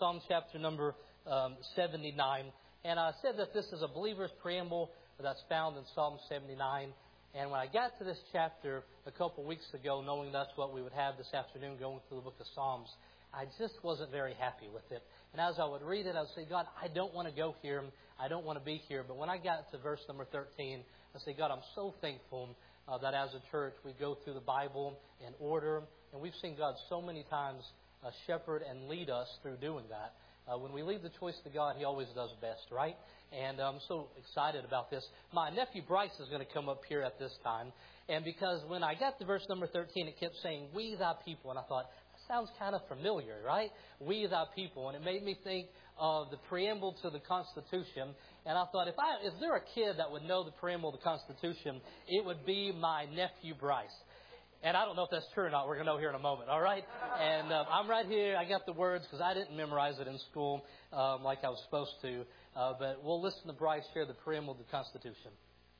Psalm chapter number 79. And I said that this is a believer's preamble that's found in Psalm 79. And when I got to this chapter a couple weeks ago, knowing that's what we would have this afternoon going through the book of Psalms, I just wasn't very happy with it. And as I would read it, I would say, God, I don't want to go here. I don't want to be here. But when I got to verse number 13, I say, God, I'm so thankful that as a church we go through the Bible in order. And we've seen God so many times shepherd and lead us through doing that. When we leave the choice to God, He always does best, right? And I'm so excited about this. My nephew Bryce is going to come up here at this time. And because when I got to verse number 13, it kept saying, we thy people. And I thought, that sounds kind of familiar, right? We thy people. And it made me think of the preamble to the Constitution. And I thought, if there a kid that would know the preamble to the Constitution, it would be my nephew Bryce. And I don't know if that's true or not. We're going to know here in a moment, all right? And I'm right here. I got the words because I didn't memorize it in school like I was supposed to. But we'll listen to Bryce share the preamble to the Constitution.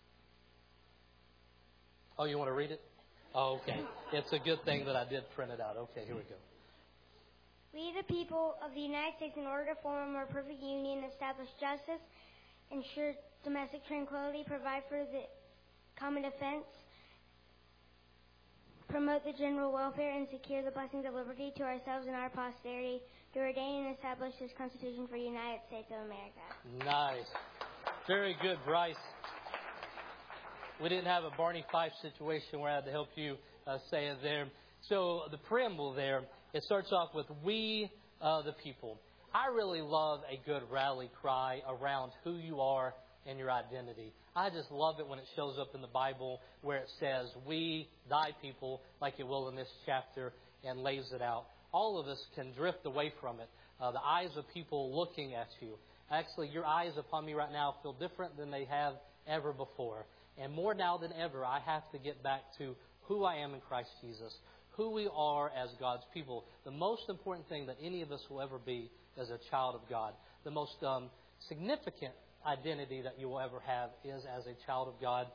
Oh, you want to read it? Oh, okay. It's a good thing that I did print it out. Okay, here we go. We, the people of the United States, in order to form a more perfect union, establish justice, ensure domestic tranquility, provide for the common defense, promote the general welfare, and secure the blessings of liberty to ourselves and our posterity, to ordain and establish this Constitution for the United States of America. Nice. Very good, Bryce. We didn't have a Barney Fife situation where I had to help you say it there. So the preamble there, it starts off with we, the people. I really love a good rally cry around who you are and your identity. I just love it when it shows up in the Bible where it says, we, thy people, like it will in this chapter, and lays it out. All of us can drift away from it. The eyes of people looking at you. Actually, your eyes upon me right now feel different than they have ever before. And more now than ever, I have to get back to who I am in Christ Jesus, who we are as God's people. The most important thing that any of us will ever be is a child of God. The most significant identity that you will ever have is as a child of God,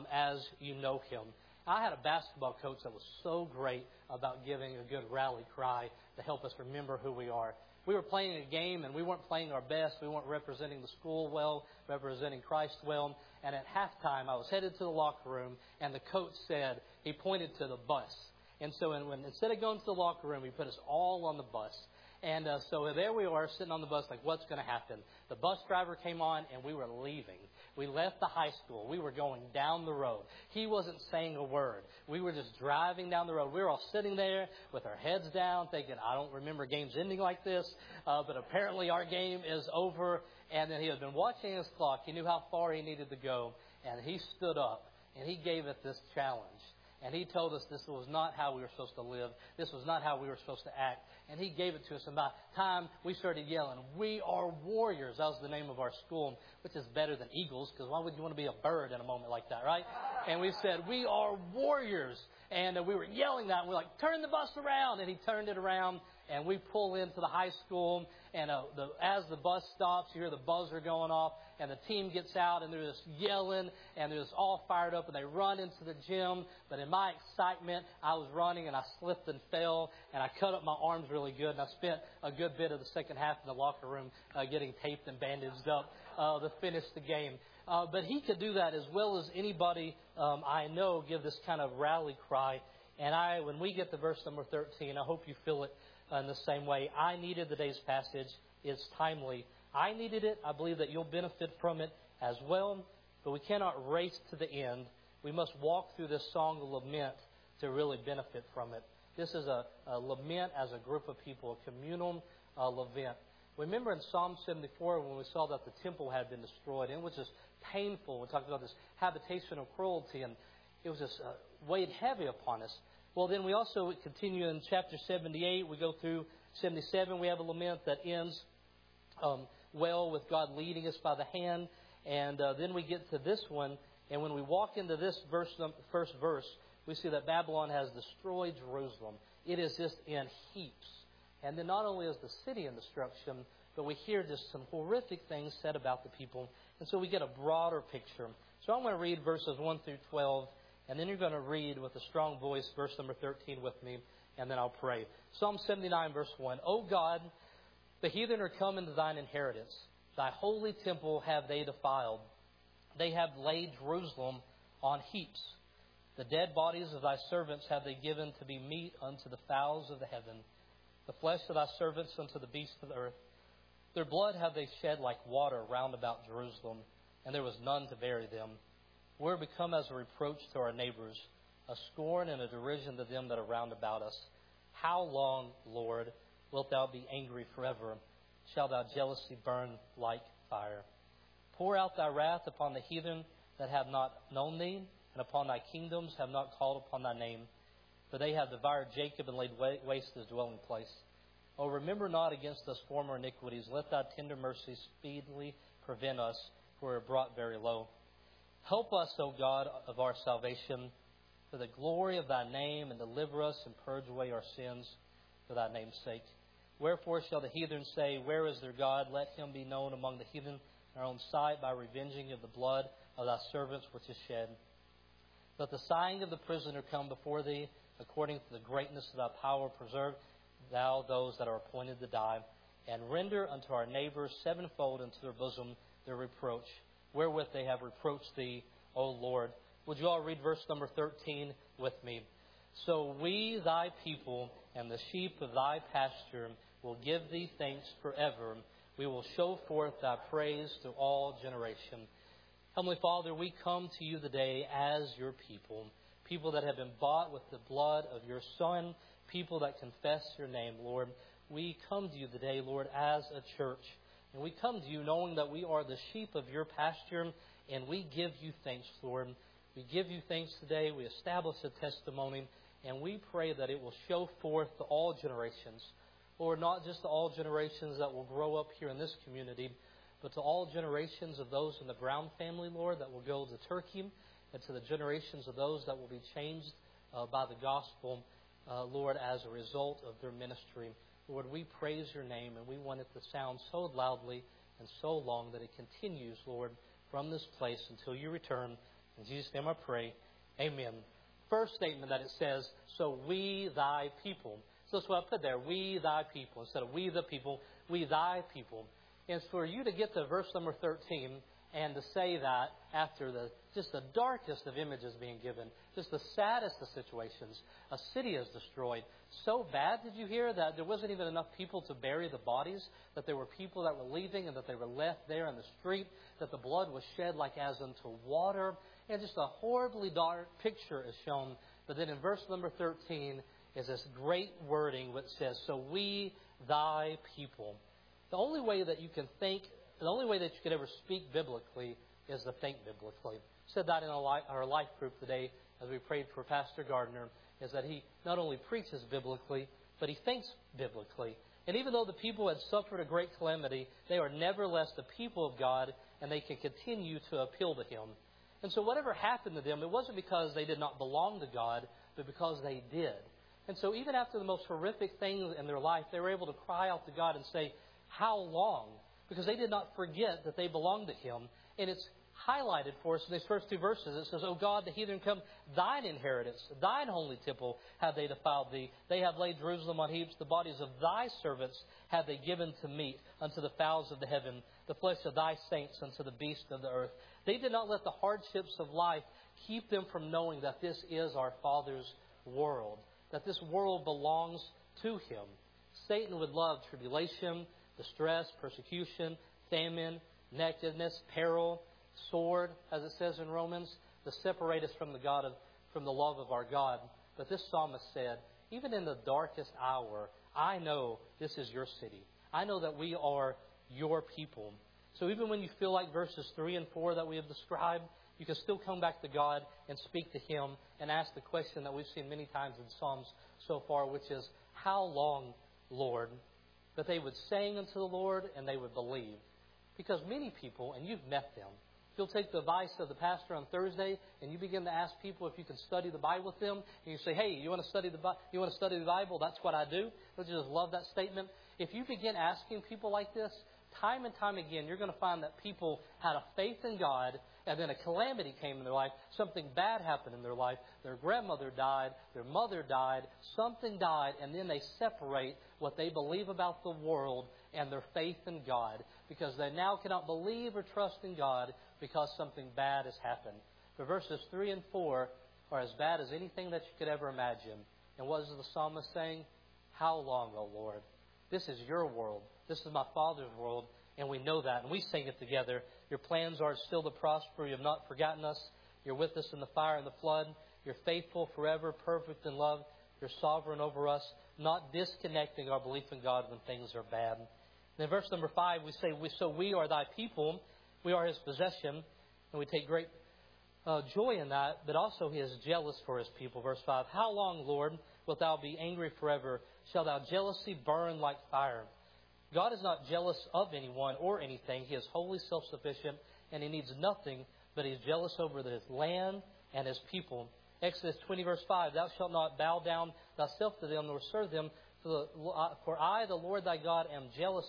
as you know Him. I had a basketball coach that was so great about giving a good rally cry to help us remember who we are. We were playing a game and we weren't playing our best. We weren't representing the school well, representing Christ well. And at halftime, I was headed to the locker room and the coach said, he pointed to the bus. And so instead of going to the locker room, he put us all on the bus. And so there we are sitting on the bus like, what's going to happen? The bus driver came on and we were leaving. We left the high school. We were going down the road. He wasn't saying a word. We were just driving down the road. We were all sitting there with our heads down thinking, I don't remember games ending like this. But apparently our game is over. And then he had been watching his clock. He knew how far he needed to go. And he stood up and he gave it this challenge. And he told us this was not how we were supposed to live. This was not how we were supposed to act. And he gave it to us. And by the time we started yelling, we are warriors. That was the name of our school, which is better than eagles, because why would you want to be a bird in a moment like that, right? And we said, we are warriors. And we were yelling that. And we were like, turn the bus around. And he turned it around. And we pull into the high school. And as the bus stops, you hear the buzzer going off. And the team gets out. And they're just yelling. And they're just all fired up. And they run into the gym. But in my excitement, I was running. And I slipped and fell. And I cut up my arms really good. And I spent a good bit of the second half in the locker room getting taped and bandaged up to finish the game. But he could do that as well as anybody I know give this kind of rally cry. And when we get to verse number 13, I hope you feel it in the same way. I needed today's passage. It's timely. I needed it. I believe that you'll benefit from it as well. But we cannot race to the end. We must walk through this song of lament to really benefit from it. This is a lament as a group of people, a communal lament. Remember in Psalm 74 when we saw that the temple had been destroyed, and it was just painful. We talked about this habitation of cruelty, and it was just weighed heavy upon us. Well, then we also continue in chapter 78. We go through 77. We have a lament that ends well with God leading us by the hand. And then we get to this one. And when we walk into this first verse, we see that Babylon has destroyed Jerusalem. It is just in heaps. And then not only is the city in destruction, but we hear just some horrific things said about the people. And so we get a broader picture. So I'm going to read verses 1 through 12. And then you're going to read with a strong voice verse number 13 with me. And then I'll pray. Psalm 79 verse 1. O God, The heathen are come into thine inheritance. Thy holy temple have they defiled. They have laid Jerusalem on heaps. The dead bodies of thy servants have they given to be meat unto the fowls of the heaven, the flesh of thy servants unto the beasts of the earth. Their blood have they shed like water round about Jerusalem, and there was none to bury them. We're become as a reproach to our neighbors, a scorn and a derision to them that are round about us. How long, Lord, wilt thou be angry forever? Shall thy jealousy burn like fire? Pour out thy wrath upon the heathen that have not known thee, and upon thy kingdoms have not called upon thy name. For they have devoured Jacob and laid waste his dwelling place. O remember not against us former iniquities. Let thy tender mercy speedily prevent us, for we are brought very low. Help us, O God of our salvation, for the glory of thy name, and deliver us and purge away our sins for thy name's sake. Wherefore shall the heathen say, Where is their God? Let him be known among the heathen in our own sight by revenging of the blood of thy servants which is shed. Let the sighing of the prisoner come before thee, according to the greatness of thy power. Preserve thou those that are appointed to die, and render unto our neighbors sevenfold into their bosom their reproach, wherewith they have reproached thee, O Lord. Would you all read verse number 13 with me? So we, thy people, and the sheep of thy pasture, will give thee thanks forever. We will show forth thy praise to all generation. Heavenly Father, we come to you today as your people, people that have been bought with the blood of your Son, people that confess your name, Lord. We come to you today, Lord, as a church. And we come to you knowing that we are the sheep of your pasture, and we give you thanks, Lord. We give you thanks today. We establish a testimony, and we pray that it will show forth to all generations. Lord, not just to all generations that will grow up here in this community, but to all generations of those in the Brown family, Lord, that will go to Turkey, and to the generations of those that will be changed by the gospel, Lord, as a result of their ministry. Lord, we praise your name, and we want it to sound so loudly and so long that it continues, Lord, from this place until you return. In Jesus' name I pray. Amen. First statement that it says, so we thy people. So that's what I put there, we thy people. Instead of we the people, we thy people. And it's for you to get to verse number 13 and to say that after just the darkest of images being given, just the saddest of situations, a city is destroyed. So bad, did you hear, that there wasn't even enough people to bury the bodies, that there were people that were leaving and that they were left there in the street, that the blood was shed like as unto water. And just a horribly dark picture is shown. But then in verse number 13 is this great wording which says, so we thy people. The only way that you can think, the only way that you could ever speak biblically is to think biblically. We said that in our life group today as we prayed for Pastor Gardner, is that he not only preaches biblically, but he thinks biblically. And even though the people had suffered a great calamity, they are nevertheless the people of God, and they can continue to appeal to him. And so whatever happened to them, it wasn't because they did not belong to God, but because they did. And so even after the most horrific things in their life, they were able to cry out to God and say, how long? Because they did not forget that they belonged to him. And it's highlighted for us in these first two verses. It says, O God, the heathen come, thine inheritance, thine holy temple have they defiled thee. They have laid Jerusalem on heaps. The bodies of thy servants have they given to meat unto the fowls of the heaven, the flesh of thy saints unto the beasts of the earth. They did not let the hardships of life keep them from knowing that this is our Father's world, that this world belongs to him. Satan would love tribulation, distress, persecution, famine, nakedness, peril, sword, as it says in Romans, to separate us from the love of our God. But this psalmist said, even in the darkest hour, I know this is your city. I know that we are your people. So even when you feel like verses 3 and 4 that we have described, you can still come back to God and speak to him and ask the question that we've seen many times in Psalms so far, which is, how long, Lord? That they would sing unto the Lord and they would believe. Because many people, and you've met them, if you'll take the advice of the pastor on Thursday and you begin to ask people if you can study the Bible with them, and you say, hey, you want to study the Bible? That's what I do. Don't you just love that statement? If you begin asking people like this, time and time again, you're going to find that people had a faith in God, and then a calamity came in their life. Something bad happened in their life. Their grandmother died. Their mother died. Something died, and then they separate what they believe about the world and their faith in God, because they now cannot believe or trust in God because something bad has happened. But verses 3 and 4 are as bad as anything that you could ever imagine. And what is the psalmist saying? How long, O Lord? This is your world. This is my Father's world, and we know that. And we sing it together. Your plans are still to prosper. You have not forgotten us. You're with us in the fire and the flood. You're faithful forever, perfect in love. You're sovereign over us, not disconnecting our belief in God when things are bad. And in verse number 5, we say, so we are thy people. We are his possession. And we take great joy in that, but also he is jealous for his people. Verse 5, how long, Lord, wilt thou be angry forever? Shall thou jealousy burn like fire? God is not jealous of anyone or anything. He is wholly self-sufficient, and he needs nothing, but he is jealous over his land and his people. Exodus 20, verse 5, thou shalt not bow down thyself to them, nor serve them, for I, the Lord thy God, am a jealous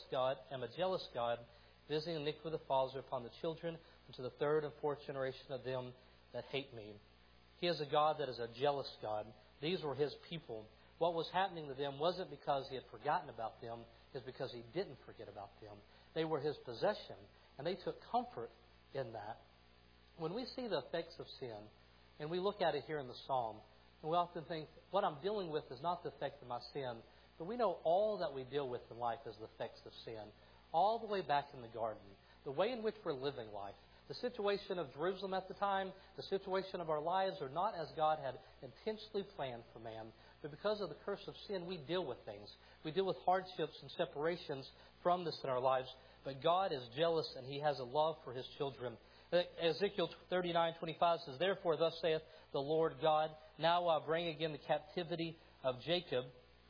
God, visiting iniquity of the fathers upon the children, and to the third and fourth generation of them that hate me. He is a God that is a jealous God. These were his people. What was happening to them wasn't because he had forgotten about them. It's because he didn't forget about them. They were his possession, and they took comfort in that. When we see the effects of sin, and we look at it here in the psalm, and we often think, what I'm dealing with is not the effect of my sin, but we know all that we deal with in life is the effects of sin. All the way back in the garden, the way in which we're living life, the situation of Jerusalem at the time, the situation of our lives are not as God had intentionally planned for man. But because of the curse of sin, we deal with things. We deal with hardships and separations from this in our lives. But God is jealous, and he has a love for his children. Ezekiel 39:25 says, therefore thus saith the Lord God, now I bring again the captivity of Jacob,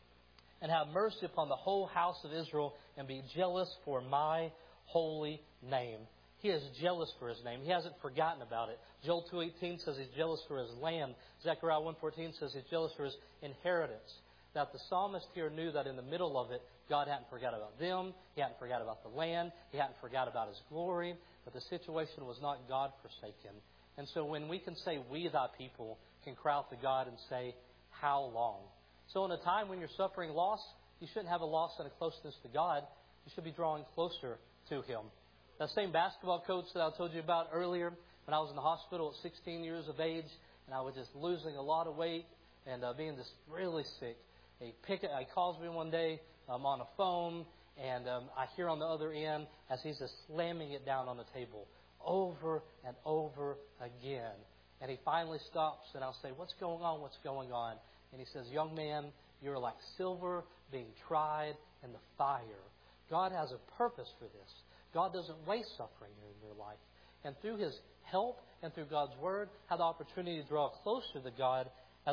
and have mercy upon the whole house of Israel, and be jealous for my holy name. He is jealous for his name. He hasn't forgotten about it. Joel 2:18 says he's jealous for his land. Zechariah 1:14 says he's jealous for his inheritance. That the psalmist here knew that in the middle of it, God hadn't forgot about them. He hadn't forgot about the land. He hadn't forgot about his glory. But the situation was not God-forsaken. And so when we can say, we thy people, can cry out to God and say, how long? So in a time when you're suffering loss, you shouldn't have a loss and a closeness to God. You should be drawing closer to him. That same basketball coach that I told you about earlier, when I was in the hospital at 16 years of age, and I was just losing a lot of weight and being just really sick. He calls me one day on a phone, and I hear on the other end as he's just slamming it down on the table over and over again. And he finally stops, and I'll say, what's going on? What's going on? And he says, young man, you're like silver being tried in the fire. God has a purpose for this. God doesn't waste suffering in your life. And through his help and through God's word, have the opportunity to draw closer to God as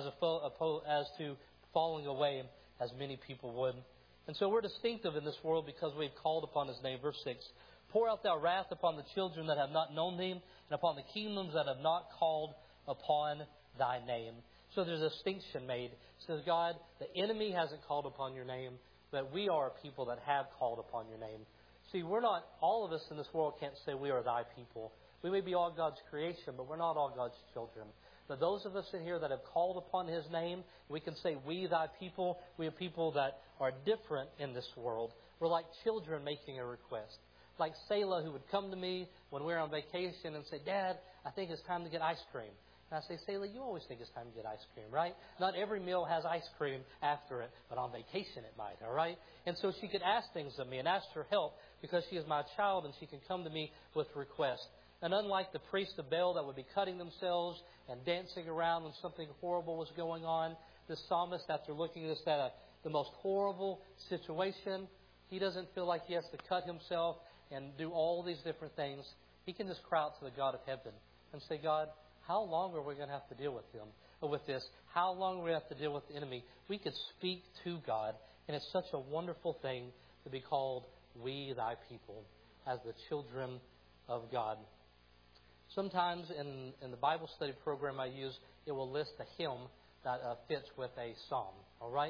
to falling away as many people would. And so we're distinctive in this world because we've called upon his name. Verse 6, pour out thy wrath upon the children that have not known thee, and upon the kingdoms that have not called upon thy name. So there's a distinction made. It says, God, the enemy hasn't called upon your name, but we are a people that have called upon your name. See, all of us in this world can't say we are thy people. We may be all God's creation, but we're not all God's children. But those of us in here that have called upon his name, we can say we thy people. We are people that are different in this world. We're like children making a request. Like Selah, who would come to me when we were on vacation and say, Dad, I think it's time to get ice cream. And I say, Selah, you always think it's time to get ice cream, right? Not every meal has ice cream after it, but on vacation it might, all right? And so she could ask things of me and ask for help because she is my child and she can come to me with requests. And unlike the priest of Baal that would be cutting themselves and dancing around when something horrible was going on, the psalmist, after looking at this, the most horrible situation, he doesn't feel like he has to cut himself and do all these different things. He can just cry out to the God of heaven and say, God, how long are we going to have to deal with this? How long are we going to have to deal with the enemy? We could speak to God, and it's such a wonderful thing to be called we thy people as the children of God. Sometimes in the Bible study program I use, it will list a hymn that fits with a psalm, all right?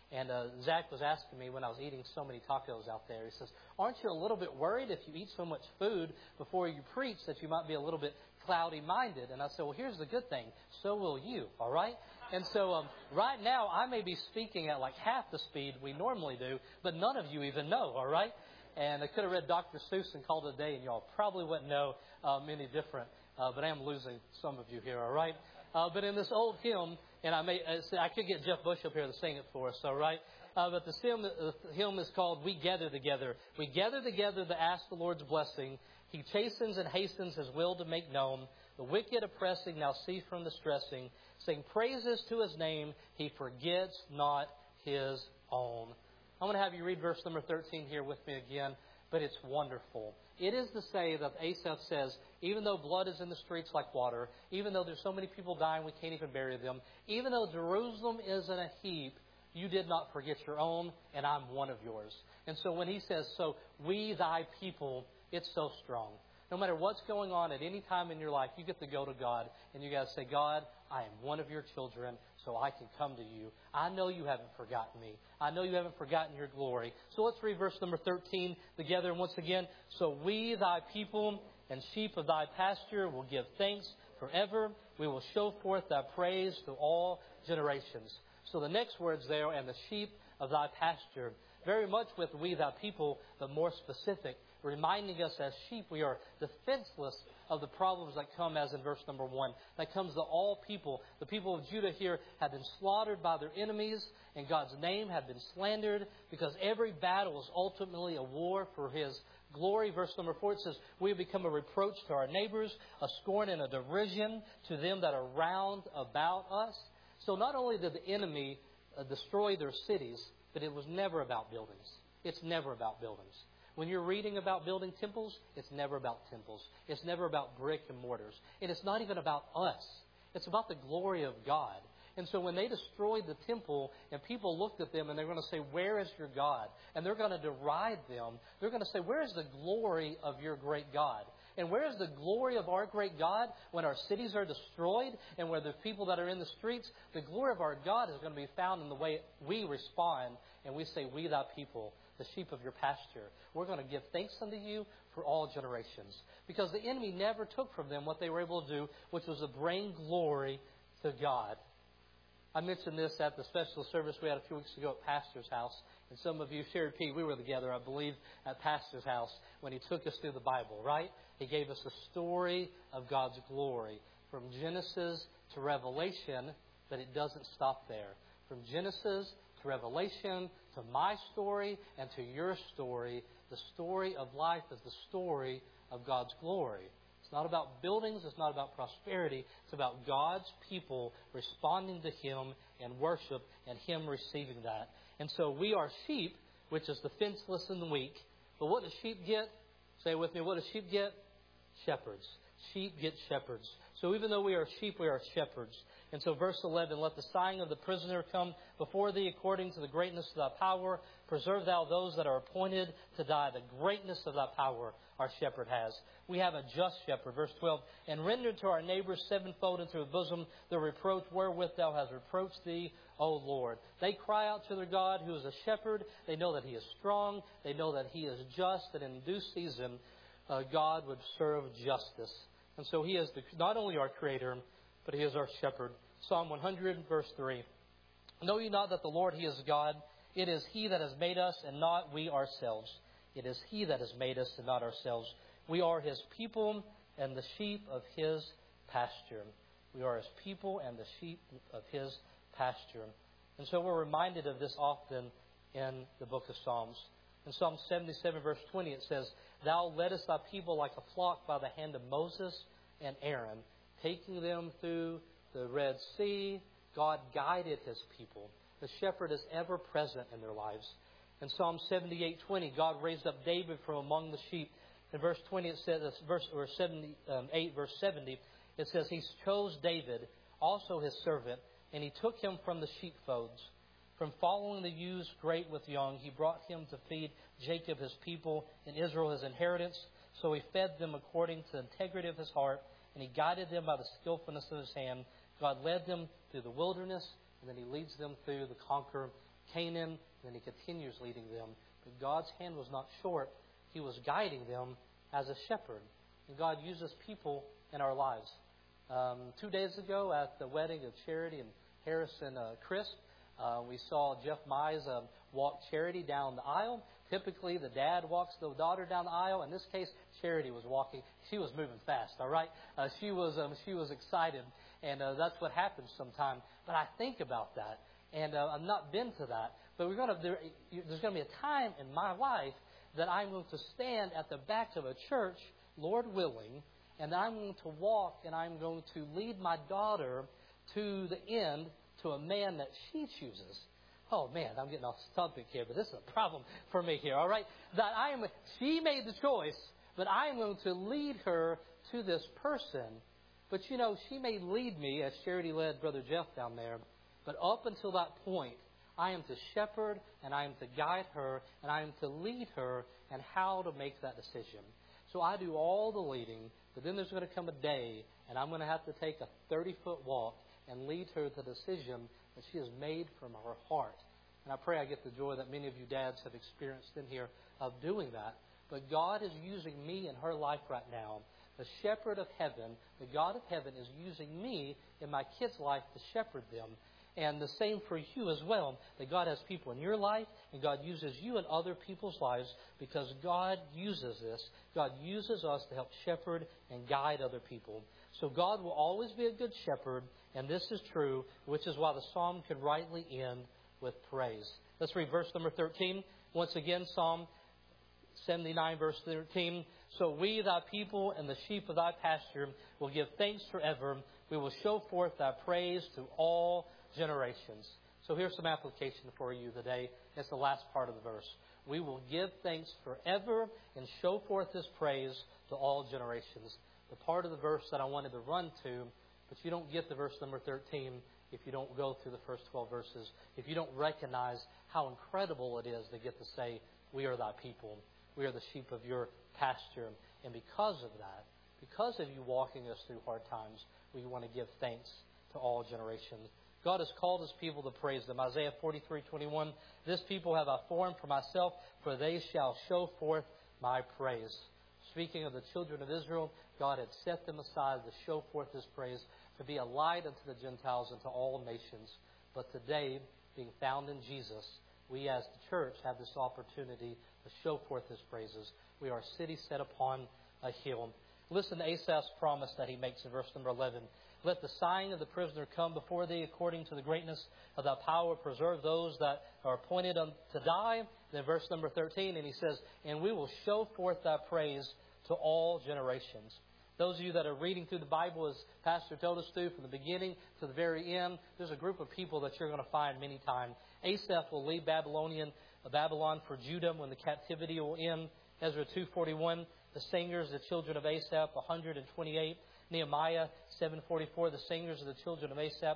And Zach was asking me when I was eating so many tacos out there, he says, aren't you a little bit worried if you eat so much food before you preach that you might be a little bit cloudy-minded? And I said, well, here's the good thing. So will you, all right? And so right now I may be speaking at like half the speed we normally do, but none of you even know, all right? And I could have read Dr. Seuss and called it a day, and y'all probably wouldn't know any different. But I am losing some of you here, all right? But in this old hymn, and I could get Jeff Bush up here to sing it for us, all right? But the hymn is called We Gather Together. We gather together to ask the Lord's blessing. He chastens and hastens His will to make known. The wicked oppressing now cease from distressing. Sing praises to His name. He forgets not His own. I'm going to have you read verse number 13 here with me again, but it's wonderful. It is to say that Asaph says, even though blood is in the streets like water, even though there's so many people dying we can't even bury them, even though Jerusalem is in a heap, you did not forget your own, and I'm one of yours. And so when he says, so we thy people, it's so strong. No matter what's going on at any time in your life, you get to go to God, and you got to say, God, I am one of your children, so I can come to you. I know you haven't forgotten me. I know you haven't forgotten your glory. So let's read verse number 13 together. And once again, so we, thy people and sheep of thy pasture, will give thanks forever. We will show forth thy praise to all generations. So the next words there, and the sheep of thy pasture, very much with we, thy people, but more specific, reminding us as sheep we are defenseless of the problems that come, as in verse number 1. That comes to all people. The people of Judah here have been slaughtered by their enemies, and God's name had been slandered, because every battle is ultimately a war for His glory. Verse number 4, it says, we have become a reproach to our neighbors, a scorn and a derision to them that are round about us. So not only did the enemy destroy their cities, but it was never about buildings. It's never about buildings. When you're reading about building temples, it's never about temples. It's never about brick and mortars. And it's not even about us. It's about the glory of God. And so when they destroyed the temple and people looked at them and they're going to say, where is your God? And they're going to deride them. They're going to say, where is the glory of your great God? And where is the glory of our great God when our cities are destroyed and where the people that are in the streets? The glory of our God is going to be found in the way we respond, and we say, we thy people, the sheep of your pasture. We're going to give thanks unto you for all generations. Because the enemy never took from them what they were able to do, which was to bring glory to God. I mentioned this at the special service we had a few weeks ago at Pastor's house. And some of you shared, Pete, we were together, I believe, at Pastor's house when he took us through the Bible, right? He gave us a story of God's glory from Genesis to Revelation, but it doesn't stop there. From Genesis to Revelation, to my story and to your story, the story of life is the story of God's glory. It's not about buildings. It's not about prosperity. It's about God's people responding to Him and worship and Him receiving that. And so we are sheep, which is defenseless and weak. But what do sheep get? Say with me, what do sheep get? Shepherds. Sheep get shepherds. So even though we are sheep, we are shepherds. And so verse 11, let the sighing of the prisoner come before thee according to the greatness of thy power. Preserve thou those that are appointed to die. The greatness of thy power our shepherd has. We have a just shepherd. Verse 12, and render to our neighbors sevenfold into the bosom the reproach wherewith thou hast reproached thee, O Lord. They cry out to their God who is a shepherd. They know that He is strong. They know that He is just, and in due season God would serve justice. And so He is not only our Creator, but He is our shepherd. Psalm 100, verse 3. Know ye not that the Lord, He is God? It is He that has made us, and not we ourselves. It is He that has made us, and not ourselves. We are His people, and the sheep of His pasture. We are His people, and the sheep of His pasture. And so we're reminded of this often in the book of Psalms. In Psalm 77, verse 20, it says, Thou leddest thy people like a flock by the hand of Moses and Aaron, taking them through the Red Sea. God guided His people. The shepherd is ever present in their lives. In Psalm 78:20, God raised up David from among the sheep. In verse 20, it says, verse 70, it says, He chose David, also His servant, and He took him from the sheepfolds. From following the ewes great with young, He brought him to feed Jacob His people and Israel His inheritance. So He fed them according to the integrity of His heart, and He guided them by the skillfulness of His hand. God led them through the wilderness, and then He leads them through the conquered Canaan, and then He continues leading them. But God's hand was not short. He was guiding them as a shepherd. And God uses people in our lives. 2 days ago at the wedding of Charity and Harris and Chris, we saw Jeff Mize walk Charity down the aisle. Typically, the dad walks the daughter down the aisle. In this case, Charity was walking. She was moving fast, all right? She was excited, and that's what happens sometimes. But I think about that, and I've not been to that. But there's going to be a time in my life that I'm going to stand at the back of a church, Lord willing, and I'm going to walk and I'm going to lead my daughter to the end, to a man that she chooses. Oh, man, I'm getting off topic here, but this is a problem for me here, all right? She made the choice, but I'm going to lead her to this person. But, she may lead me, as Charity led Brother Jeff down there, but up until that point, I am to shepherd, and I am to guide her, and I am to lead her and how to make that decision. So I do all the leading, but then there's going to come a day, and I'm going to have to take a 30-foot walk and lead her to the decision that she has made from her heart. And I pray I get the joy that many of you dads have experienced in here of doing that. But God is using me in her life right now. The shepherd of heaven, the God of heaven, is using me in my kids' life to shepherd them. And the same for you as well, that God has people in your life, and God uses you in other people's lives because God uses this. God uses us to help shepherd and guide other people. So God will always be a good shepherd, and this is true, which is why the psalm can rightly end with praise. Let's read verse number 13. Once again, Psalm 79, verse 13. So we, thy people, and the sheep of thy pasture, will give thanks forever. We will show forth thy praise to all generations. So here's some application for you today. It's the last part of the verse. We will give thanks forever and show forth His praise to all generations. The part of the verse that I wanted to run to, but you don't get the verse number 13 if you don't go through the first 12 verses, if you don't recognize how incredible it is to get to say, we are thy people. We are the sheep of your pasture. And because of that, because of you walking us through hard times, we want to give thanks to all generations. God has called His people to praise them. Isaiah 43:21, this people have I formed for myself, for they shall show forth my praise. Speaking of the children of Israel, God had set them aside to show forth His praise, to be a light unto the Gentiles and to all nations. But today, being found in Jesus, we as the church have this opportunity to show forth His praises. We are a city set upon a hill. Listen to Asaph's promise that he makes in verse number 11. Let the sighing of the prisoner come before thee according to the greatness of thy power. Preserve those that are appointed to die. Then verse number 13, and he says, and we will show forth thy praise to all generations. Those of you that are reading through the Bible, as Pastor told us to, from the beginning to the very end, there's a group of people that you're going to find many times. Asaph will leave Babylon for Judah when the captivity will end. Ezra 2:41, the singers, the children of Asaph, 128. Nehemiah 7:44, the singers of the children of Asaph,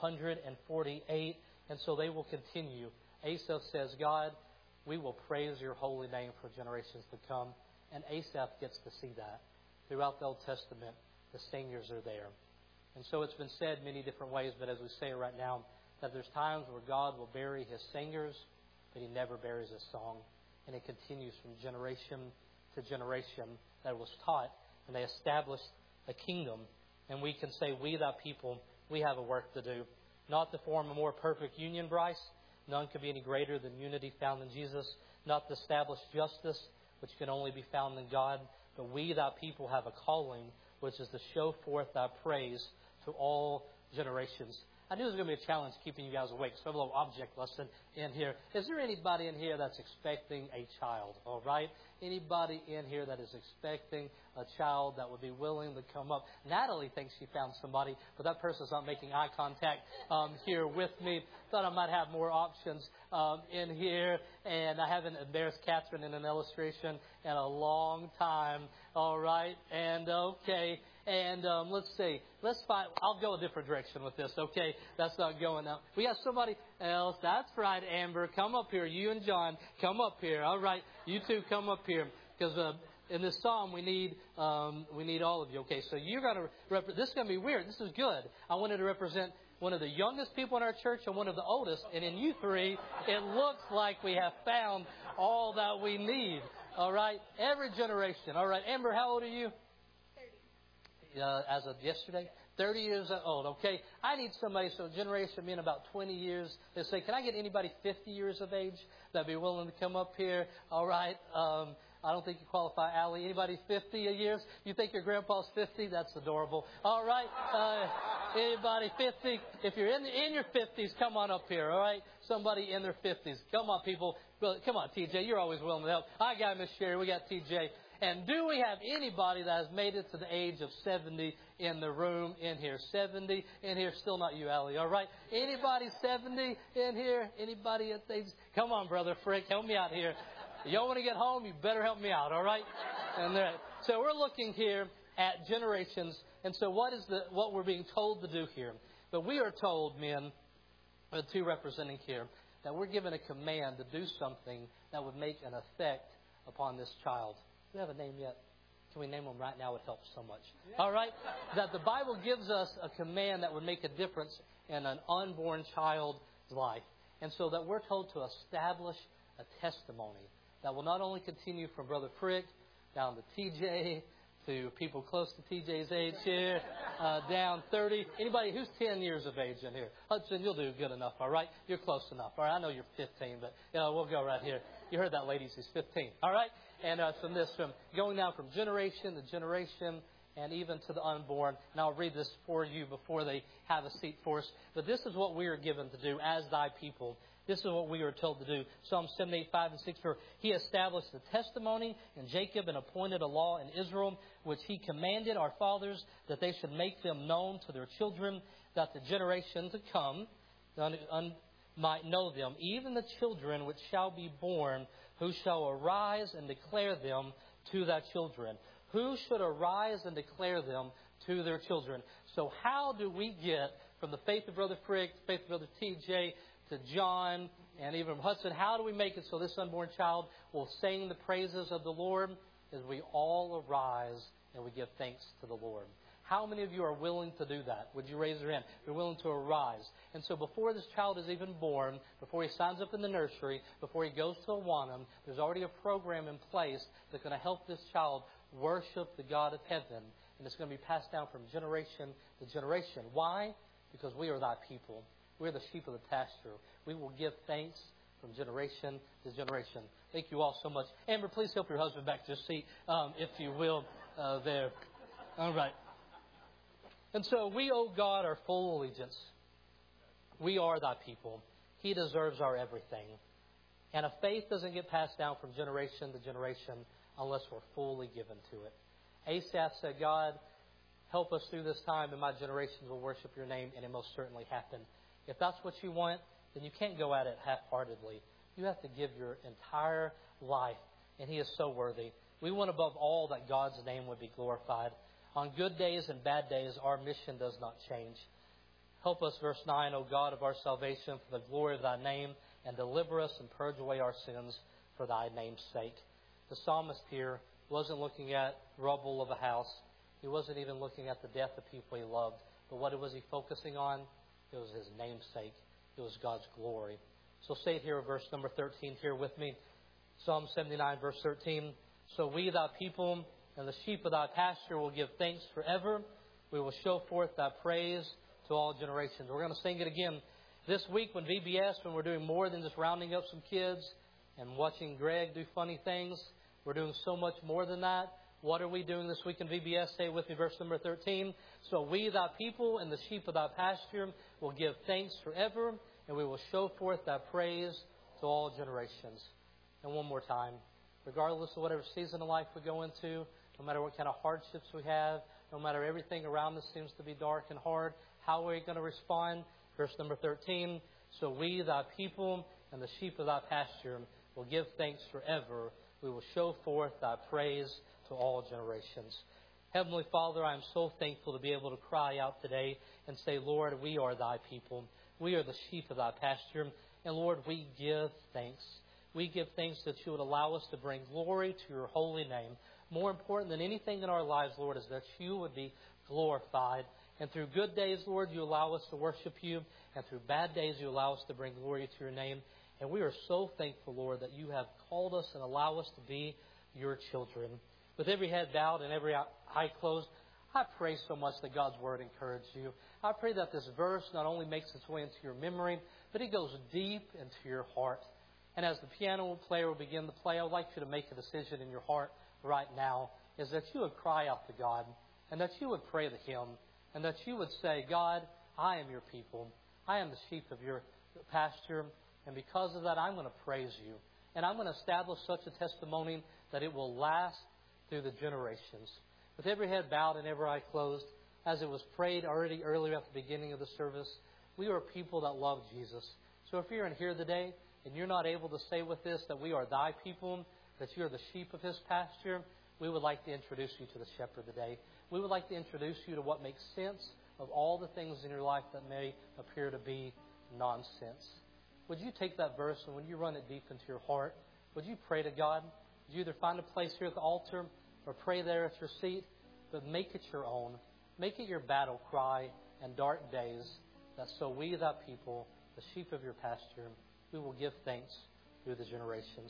148. And so they will continue. Asaph says, God, we will praise your holy name for generations to come. And Asaph gets to see that. Throughout the Old Testament, the singers are there. And so it's been said many different ways, but as we say right now, that there's times where God will bury His singers, but He never buries His song. And it continues from generation to generation that was taught, and they established a kingdom. And we can say, we, thy people, we have a work to do. Not to form a more perfect union, Bryce. None could be any greater than unity found in Jesus. Not to establish justice, which can only be found in God. But we, thy people, have a calling, which is to show forth thy praise to all generations. I knew it was going to be a challenge keeping you guys awake, so I have a little object lesson in here. Is there anybody in here that's expecting a child? All right? Anybody in here that is expecting a child that would be willing to come up? Natalie thinks she found somebody, but that person's not making eye contact here with me. Thought I might have more options in here, and I haven't embarrassed Catherine in an illustration in a long time. All right? And okay. And let's see. Let's find. I'll go a different direction with this. Okay, that's not going out. We have somebody else. That's right, Amber. Come up here. You and John, come up here. All right, you two come up here because in this psalm we need all of you. Okay, so you're going to this is going to be weird. This is good. I wanted to represent one of the youngest people in our church and one of the oldest. And in you three, it looks like we have found all that we need. All right? Every generation. All right. Amber, how old are you? 30. As of yesterday? 30 years old. Okay. I need somebody, so generation being about 20 years. They say, can I get anybody 50 years of age that'd be willing to come up here? All right. I don't think you qualify, Allie. Anybody 50 years? You think your grandpa's 50? That's adorable. All right. Anybody 50? If you're in your 50s, come on up here. All right. Somebody in their 50s. Come on, people. Come on, TJ. You're always willing to help. I got Miss Sherry. We got TJ. And do we have anybody that has made it to the age of 70 in the room in here? 70 in here? Still not you, Allie. All right. Anybody 70 in here? Anybody at age? Come on, Brother Frick. Help me out here. Y'all want to get home? You better help me out. All right. And so we're looking here at generations. And so what we're being told to do here? But we are told, men, the two representing here, that we're given a command to do something that would make an effect upon this child. Do we have a name yet? Can we name them right now? It helps so much. All right? That the Bible gives us a command that would make a difference in an unborn child's life. And so that we're told to establish a testimony that will not only continue from Brother Frick down to TJ, to people close to TJ's age here, down 30. Anybody who's 10 years of age in here? Hudson, you'll do good enough, all right? You're close enough. All right, I know you're 15, but we'll go right here. You heard that, ladies. He's 15, all right? And from going down from generation to generation and even to the unborn. And I'll read this for you before they have a seat for us. But this is what we are given to do as thy people. This is what we are told to do. Psalm 78, 5 and 6. For he established a testimony in Jacob and appointed a law in Israel, which he commanded our fathers that they should make them known to their children, that the generation to come might know them, even the children which shall be born, who shall arise and declare them to their children. Who should arise and declare them to their children? So how do we get from the faith of Brother Frick, the faith of Brother TJ, to John, and even Hudson, how do we make it so this unborn child will sing the praises of the Lord? As we all arise and we give thanks to the Lord. How many of you are willing to do that? Would you raise your hand? You're willing to arise. And so before this child is even born, before he signs up in the nursery, before he goes to Awanam, there's already a program in place that's going to help this child worship the God of heaven. And it's going to be passed down from generation to generation. Why? Because we are thy people. We're the sheep of the pasture. We will give thanks from generation to generation. Thank you all so much. Amber, please help your husband back to his seat, if you will, there. All right. And so we owe God our full allegiance. We are thy people. He deserves our everything. And a faith doesn't get passed down from generation to generation unless we're fully given to it. Asaph said, God, help us through this time, and my generations will worship your name, and it most certainly happened. If that's what you want, then you can't go at it half-heartedly. You have to give your entire life, and he is so worthy. We want above all that God's name would be glorified. On good days and bad days, our mission does not change. Help us, verse 9, O God of our salvation, for the glory of thy name, and deliver us and purge away our sins for thy name's sake. The psalmist here wasn't looking at rubble of a house. He wasn't even looking at the death of people he loved. But what was he focusing on? It was his namesake. It was God's glory. So say it here, verse number 13 here with me. Psalm 79, verse 13. So we, thy people, and the sheep of thy pasture will give thanks forever. We will show forth thy praise to all generations. We're going to sing it again this week when VBS, when we're doing more than just rounding up some kids and watching Greg do funny things. We're doing so much more than that. What are we doing this week in VBS? Say it with me, verse number 13. So we, thy people, and the sheep of thy pasture will give thanks forever, and we will show forth thy praise to all generations. And one more time, regardless of whatever season of life we go into, no matter what kind of hardships we have, no matter everything around us seems to be dark and hard, how are we going to respond? Verse number 13. So we, thy people, and the sheep of thy pasture will give thanks forever. We will show forth thy praise to all generations. Heavenly Father, I am so thankful to be able to cry out today and say, Lord, we are thy people. We are the sheep of thy pasture. And Lord, we give thanks. We give thanks that you would allow us to bring glory to your holy name. More important than anything in our lives, Lord, is that you would be glorified. And through good days, Lord, you allow us to worship you. And through bad days, you allow us to bring glory to your name. And we are so thankful, Lord, that you have called us and allow us to be your children. With every head bowed and every eye closed, I pray so much that God's Word encourage you. I pray that this verse not only makes its way into your memory, but it goes deep into your heart. And as the piano player will begin to play, I would like you to make a decision in your heart right now, is that you would cry out to God, and that you would pray to Him, and that you would say, God, I am your people. I am the sheep of your pasture, and because of that, I'm going to praise you. And I'm going to establish such a testimony that it will last through the generations. With every head bowed and every eye closed, as it was prayed already earlier at the beginning of the service, we are people that love Jesus. So if you're in here today and you're not able to say with this that we are thy people, that you are the sheep of his pasture, we would like to introduce you to the shepherd today. We would like to introduce you to what makes sense of all the things in your life that may appear to be nonsense. Would you take that verse and when you run it deep into your heart, would you pray to God? Would you either find a place here at the altar or pray there at your seat, but make it your own. Make it your battle cry in dark days, that so we, thy people, the sheep of your pasture, we will give thanks through the generations.